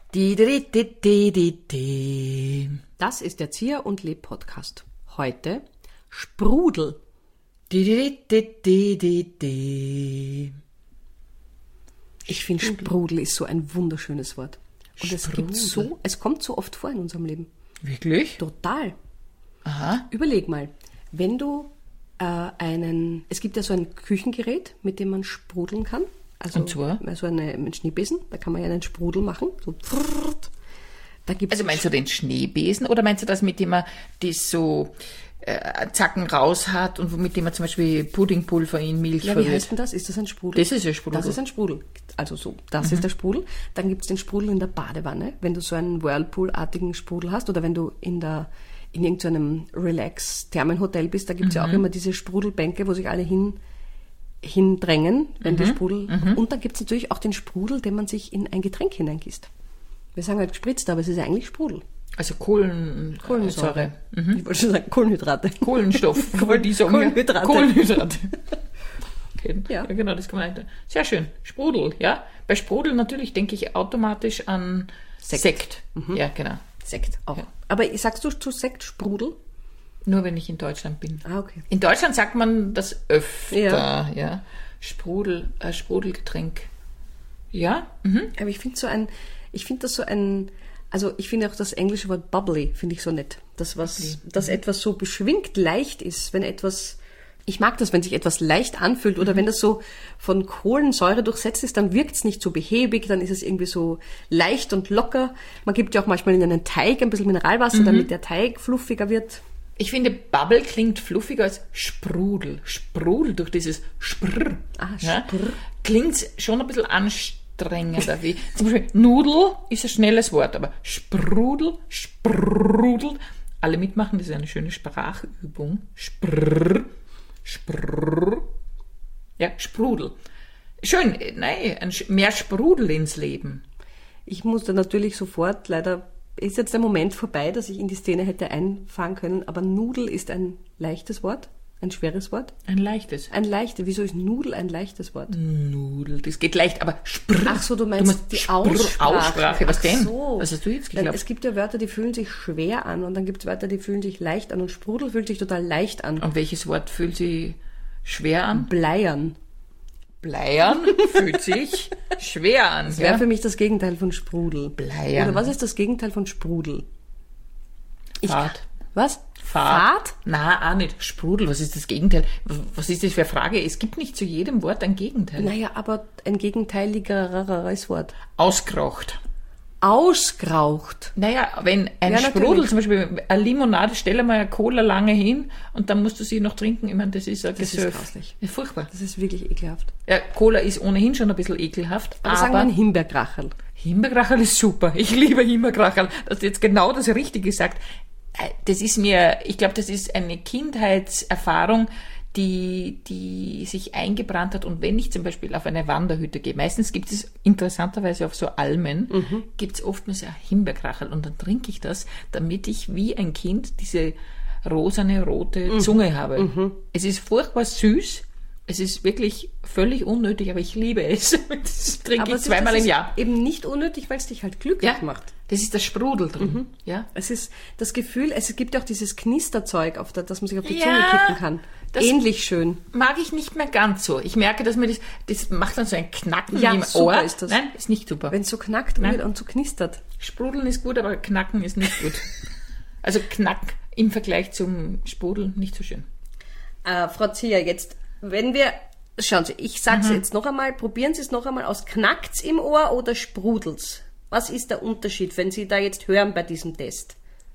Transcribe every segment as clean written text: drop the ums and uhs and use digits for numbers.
Das ist der Zier und Leb Podcast. Heute Sprudel. Ich finde Sprudel ist so ein wunderschönes Wort. Und es kommt so oft vor in unserem Leben. Wirklich? Total. Aha. Überleg mal, wenn du es gibt ja so ein Küchengerät, mit dem man sprudeln kann. Also, und zwar? Also einen Schneebesen, da kann man ja einen Sprudel machen. So. Da gibt's also meinst du den Schneebesen oder meinst du das, mit dem man das so Zacken raus hat und mit dem man zum Beispiel Puddingpulver in Milch verrührt? Wie heißt denn das? Ist das ein Sprudel? Das ist ein Sprudel. Das ist ein Sprudel. Also so, das ist der Sprudel. Dann gibt es den Sprudel in der Badewanne, wenn du so einen Whirlpool-artigen Sprudel hast oder wenn du in irgendeinem Relax-Thermenhotel bist, da gibt es ja auch immer diese Sprudelbänke, wo sich alle hindrängen, wenn die Sprudel... Und dann gibt es natürlich auch den Sprudel, den man sich in ein Getränk hineingießt. Wir sagen halt gespritzt, aber es ist ja eigentlich Sprudel. Also Kohlensäure. Ich wollte schon sagen Kohlenhydrate. Kohlenstoff. Kohlenhydrate. Kohlenhydrate. Okay. Ja. Ja, genau, das kann man. Sehr schön. Sprudel, ja. Bei Sprudel natürlich denke ich automatisch an Sekt. Ja, genau. Sekt auch. Ja. Aber sagst du zu Sekt Sprudel? Nur wenn ich in Deutschland bin. Ah, okay. In Deutschland sagt man das öfter, ja. Sprudelgetränk. Ja. Aber ich finde also ich finde auch das englische Wort bubbly, finde ich so nett. Dass etwas so beschwingt leicht ist, ich mag das, wenn sich etwas leicht anfühlt oder wenn das so von Kohlensäure durchsetzt ist, dann wirkt es nicht so behäbig, dann ist es irgendwie so leicht und locker. Man gibt ja auch manchmal in einen Teig ein bisschen Mineralwasser, damit der Teig fluffiger wird. Ich finde, Bubble klingt fluffiger als Sprudel. Sprudel durch dieses Sprr. Ja, klingt schon ein bisschen anstrengender. Wie zum Beispiel Nudel ist ein schnelles Wort, aber Sprudel. Alle mitmachen, das ist eine schöne Sprachübung. Sprr. Ja, Sprudel. Schön, nein, mehr Sprudel ins Leben. Ich musste natürlich sofort, leider ist jetzt der Moment vorbei, dass ich in die Szene hätte einfahren können, aber Nudel ist ein leichtes Wort, ein schweres Wort. Ein leichtes. Wieso ist Nudel ein leichtes Wort? Nudel, das geht leicht, aber Sprr. Ach so, du meinst die Aussprache. Was denn? So. Was hast du jetzt geglaubt? Es gibt ja Wörter, die fühlen sich schwer an und dann gibt es Wörter, die fühlen sich leicht an und Sprudel fühlt sich total leicht an. Und welches Wort fühlt sich schwer an? Bleiern. Bleiern fühlt sich schwer an. Das wäre für mich das Gegenteil von Sprudel. Bleiern. Oder was ist das Gegenteil von Sprudel? Fahrt. Was? Fahrt? Na, auch nicht. Sprudel, was ist das Gegenteil? Was ist das für eine Frage? Es gibt nicht zu jedem Wort ein Gegenteil. Naja, aber ein gegenteiligeres Wort. Ausgeraucht. Ausgeraucht? Naja, wenn ein Sprudel, natürlich. Zum Beispiel eine Limonade, stell mal eine Cola lange hin und dann musst du sie noch trinken. Ich meine, das ist ein Gesöff. Das ist grauslich. Ja, furchtbar. Das ist wirklich ekelhaft. Ja, Cola ist ohnehin schon ein bisschen ekelhaft. Aber sagen wir ein Himbeerkracherl. Himbeerkracherl ist super. Ich liebe Himbeerkracherl. Dass du jetzt genau das Richtige sagt. Ich glaube, das ist eine Kindheitserfahrung, die sich eingebrannt hat. Und wenn ich zum Beispiel auf eine Wanderhütte gehe, meistens gibt es interessanterweise auf so Almen, gibt es oftmals ein Himbeerkracherl. Und dann trinke ich das, damit ich wie ein Kind diese rosane, rote Zunge habe. Es ist furchtbar süß. Es ist wirklich völlig unnötig, aber ich liebe es. Das trinke ich zweimal im Jahr. Eben nicht unnötig, weil es dich halt glücklich macht. Das ist das Sprudel drin. Ja? Es ist das Gefühl, es gibt ja auch dieses Knisterzeug, das man sich auf die Zunge kippen kann. Ähnlich schön. Mag ich nicht mehr ganz so. Ich merke, dass mir das macht dann so ein Knacken im super Ohr. Ist das. Nein, ist nicht super. Wenn es so knackt und so knistert. Sprudeln ist gut, aber Knacken ist nicht gut. Also Knack im Vergleich zum Sprudel nicht so schön. Frau Zier, jetzt, schauen Sie, ich sag's jetzt noch einmal, probieren Sie es noch einmal aus. Knackt's im Ohr oder sprudelt's? Was ist der Unterschied, wenn Sie da jetzt hören bei diesem Test?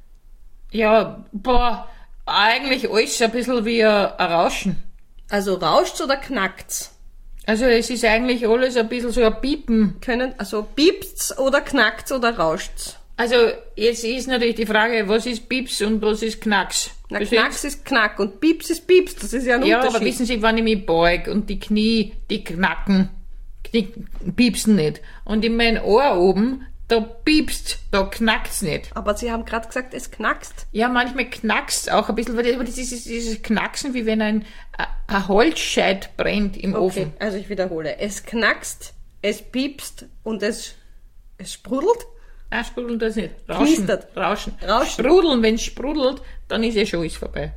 Ja, eigentlich alles ein bisschen wie ein Rauschen. Also rauscht's oder knackt's? Also es ist eigentlich alles ein bisschen so ein Piepen. Also piept's oder knackt's oder rauscht's? Also jetzt ist natürlich die Frage, was ist Pieps und was ist Knacks? Na, Knacks ist Knack und Pieps ist Pieps, das ist ja ein Unterschied. Ja, aber wissen Sie, wenn ich mich beug und die Knie, die knacken, die piepsen nicht. Und in mein Ohr oben, da piepst, da knackt's nicht. Aber Sie haben gerade gesagt, es knackst. Ja, manchmal knackst auch ein bisschen, aber dieses Knacksen, wie wenn ein Holzscheit brennt im Ofen. Also ich wiederhole. Es knackst, es piepst und es sprudelt? sprudeln das nicht. Rauschen. Knistert. Rauschen. Rauschen. Sprudeln, wenn es sprudelt, dann ist schon alles vorbei.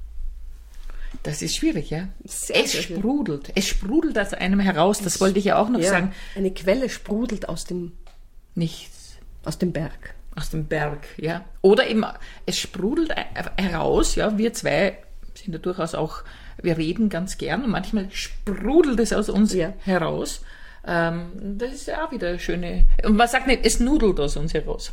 Das ist schwierig, ja? Sehr, Es sehr schwierig. sprudelt. Es sprudelt aus einem heraus. Das wollte ich ja auch noch sagen. Eine Quelle sprudelt aus dem Nichts. Berg. Aus dem Berg, ja. Oder eben, es sprudelt heraus, ja. Wir zwei sind ja durchaus auch, wir reden ganz gern und manchmal sprudelt es aus uns heraus. Das ist ja auch wieder eine schöne, und man sagt nicht, es nudelt aus uns heraus.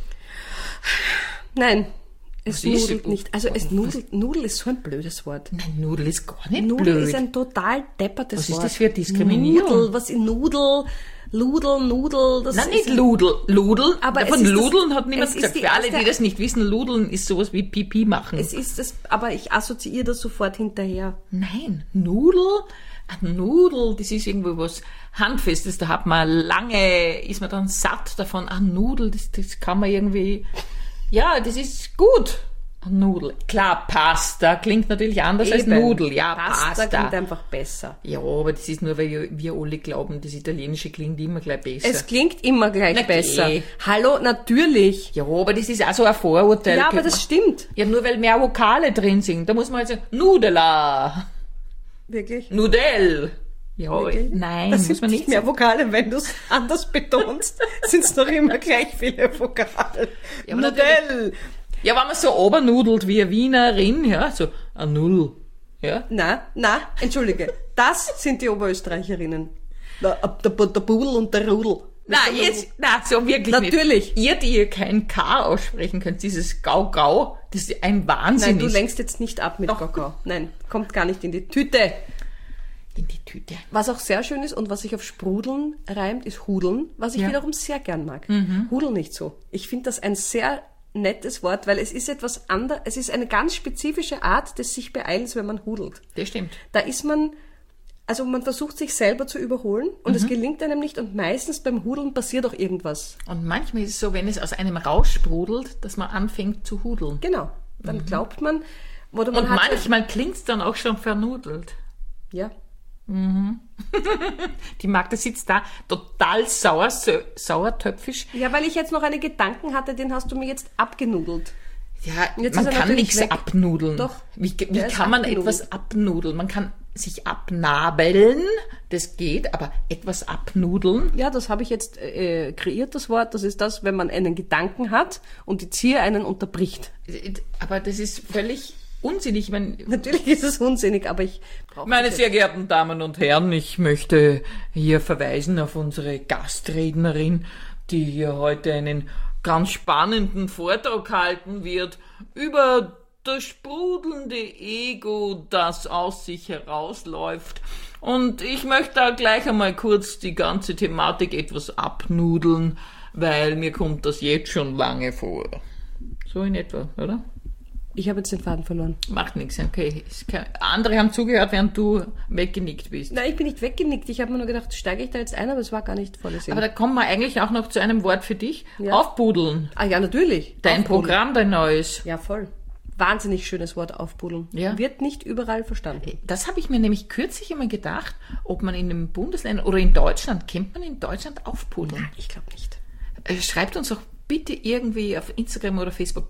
Nein, es Was ist- nudelt nicht. Also Nudel ist so ein blödes Wort. Nein, Nudel ist gar nicht Nudel blöd. ist ein total deppertes Was ist Wort. das für Diskriminierung? Nudel, was in Nudel, Ludel, das Nein, ist nicht Ludel. Aber Von es ist Ludeln das- hat niemand es ist gesagt. die Für alle, erste- die das nicht wissen, Ludeln ist sowas wie Pipi machen. Es ist das, aber ich assoziiere das sofort hinterher. Nein, Nudel, eine Nudel, das ist irgendwo was Handfestes, da hat man lange, ist man dann satt davon. Eine Nudel, das kann man irgendwie, ja, das ist gut. Eine Nudel. Klar, Pasta klingt natürlich anders als Eben. Nudel. Ja, Pasta Pasta. klingt einfach besser. Ja, aber das ist nur, weil wir alle glauben, das Italienische klingt immer gleich besser. Es klingt immer gleich Na, besser. geh. Hallo, natürlich. Ja, aber das ist auch so ein Vorurteil. Ja, aber das stimmt. Ja, nur weil mehr Vokale drin sind. Da muss man halt sagen, Nudela, Wirklich. Nudel. Ja, Wirklich? nein, Das muss sind man nicht nicht mehr sagen. Vokale, wenn du es anders betonst, sind es noch immer gleich viele Vokale. Ja, aber Nudel. Ja, wenn man so obernudelt wie eine Wienerin, ja, so ein Null, ja. Na, entschuldige. Das sind die Oberösterreicherinnen. Der Pudel und der Rudel. Na, so wirklich Natürlich. nicht. Ihr kein K aussprechen könnt, dieses Gau-Gau, das ist ein Wahnsinn. Nein, du ist. lenkst jetzt nicht ab mit Kakao. Nein, kommt gar nicht in die Tüte. In die Tüte. Was auch sehr schön ist und was sich auf Sprudeln reimt, ist Hudeln, was ich Ja. wiederum sehr gern mag. Hudel nicht so. Ich finde das ein sehr nettes Wort, weil es ist etwas anderes, es ist eine ganz spezifische Art des sich Beeilens, wenn man hudelt. Das stimmt. Da ist man, also man versucht sich selber zu überholen und es gelingt einem nicht und meistens beim Hudeln passiert auch irgendwas. Und manchmal ist es so, wenn es aus einem raussprudelt, dass man anfängt zu hudeln. Genau. Dann glaubt man, oder man Und hat manchmal klingt's dann auch schon vernudelt. ja. Die Magda sitzt da total sauertöpfisch. Ja, weil ich jetzt noch einen Gedanken hatte, den hast du mir jetzt abgenudelt. Ja, Jetzt man ist er kann natürlich nichts weg. abnudeln. Doch, Wie der ist kann man abgenudelt. etwas abnudeln? Man kann sich abnabeln, das geht, aber etwas abnudeln? Ja, das habe ich jetzt kreiert, das Wort. Das ist das, wenn man einen Gedanken hat und die Zier einen unterbricht. Aber das ist völlig unsinnig. Ich meine, Natürlich ist es unsinnig, aber ich brauche meine sehr geehrten Damen und Herren, ich möchte hier verweisen auf unsere Gastrednerin, die hier heute einen ganz spannenden Vortrag halten wird über das sprudelnde Ego, das aus sich herausläuft. Und ich möchte da gleich einmal kurz die ganze Thematik etwas abnudeln, weil mir kommt das jetzt schon lange vor. So in etwa, oder? Ich habe jetzt den Faden verloren. Macht nichts, okay. Andere haben zugehört, während du weggenickt bist. Nein, ich bin nicht weggenickt. Ich habe mir nur gedacht, steige ich da jetzt ein, aber es war gar nicht vorgesehen. Aber da kommen wir eigentlich auch noch zu einem Wort für dich. Ja. Aufpudeln. Ah ja, natürlich. Dein Aufpudeln. Programm, dein neues. Ja, voll. Wahnsinnig schönes Wort, aufpudeln. Ja. Wird nicht überall verstanden. Das habe ich mir nämlich kürzlich einmal gedacht, ob man in den Bundesländern oder in Deutschland, kennt man in Deutschland aufpudeln? Ich glaube nicht. Schreibt uns doch bitte irgendwie auf Instagram oder Facebook,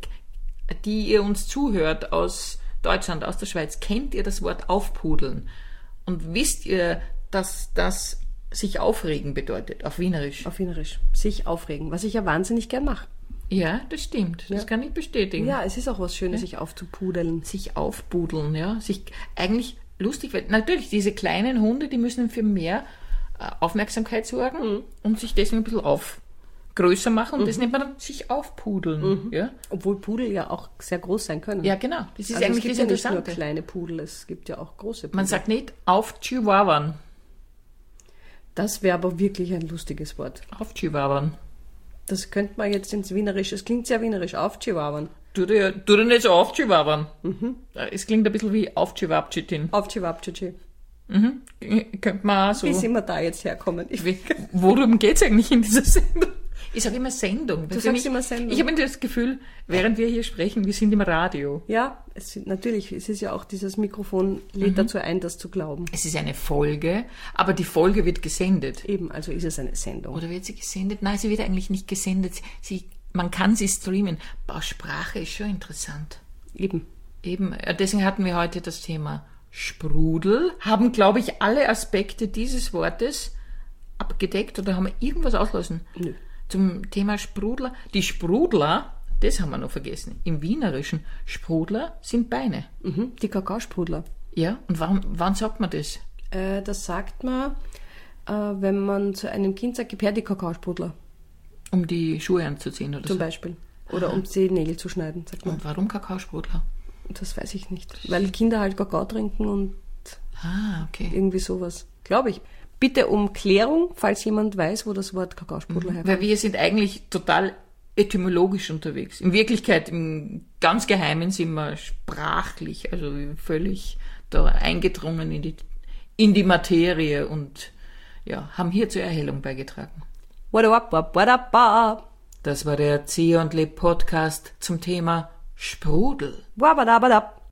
die ihr uns zuhört aus Deutschland, aus der Schweiz, kennt ihr das Wort aufpudeln? Und wisst ihr, dass das sich aufregen bedeutet, auf Wienerisch? Auf Wienerisch. Sich aufregen, was ich ja wahnsinnig gern mache. Ja, das stimmt. Das kann ich bestätigen. Ja, es ist auch was Schönes, sich aufzupudeln. Sich aufpudeln, ja. Sich eigentlich lustig, weil natürlich diese kleinen Hunde, die müssen für mehr Aufmerksamkeit sorgen und sich deswegen ein bisschen größer machen und das nennt man dann sich aufpudeln. Ja? Obwohl Pudel ja auch sehr groß sein können. Ja, genau. Das ist Also eigentlich es gibt das ja nicht nur Interessante. kleine Pudel, es gibt ja auch große Pudel. Man sagt nicht auf Chihuahuan. Das wäre aber wirklich ein lustiges Wort. Auf Chihuahuan. Das könnte man jetzt ins Wienerisch, es klingt sehr wienerisch, auf Chihuahuan. Tu dir nicht so auf Chihuahuan. Es klingt ein bisschen wie auf Chihuahuachitin. Auf Chihuahua-Chichi. Könnte man auch so. Wie sind wir da jetzt herkommen? Worum geht's eigentlich in dieser Sendung? Ich sage immer Sendung. Du sagst immer Sendung. Ich habe das Gefühl, während wir hier sprechen, wir sind im Radio. Ja, natürlich, es ist ja auch dieses Mikrofon lädt dazu ein, das zu glauben. Es ist eine Folge, aber die Folge wird gesendet. Eben, also ist es eine Sendung. Oder wird sie gesendet? Nein, sie wird eigentlich nicht gesendet. Sie man kann sie streamen. Boah, Sprache ist schon interessant. Eben. Deswegen hatten wir heute das Thema Sprudel. Haben, glaube ich, alle Aspekte dieses Wortes abgedeckt oder haben wir irgendwas auslassen? Nö. Zum Thema Sprudler. Die Sprudler, das haben wir noch vergessen. Im Wienerischen, Sprudler sind Beine. Die Kakaosprudler. Ja, und wann sagt man das? Das sagt man, wenn man zu einem Kind sagt, gib her die Kakaosprudler. Um die Schuhe anzuziehen oder Zum so? Beispiel. Oder um die Nägel zu schneiden, sagt man. Und warum Kakaosprudler? Das weiß ich nicht. Weil Kinder halt Kakao trinken und Okay. irgendwie sowas. Glaube ich. Bitte um Klärung, falls jemand weiß, wo das Wort Kakaosprudler herkommt. Weil wir sind eigentlich total etymologisch unterwegs. In Wirklichkeit, im ganz Geheimen sind wir sprachlich, also völlig da eingedrungen in die Materie und ja, haben hier zur Erhellung beigetragen. What up, what up, what Das war der Zieh und Leb Podcast zum Thema Sprudel. up.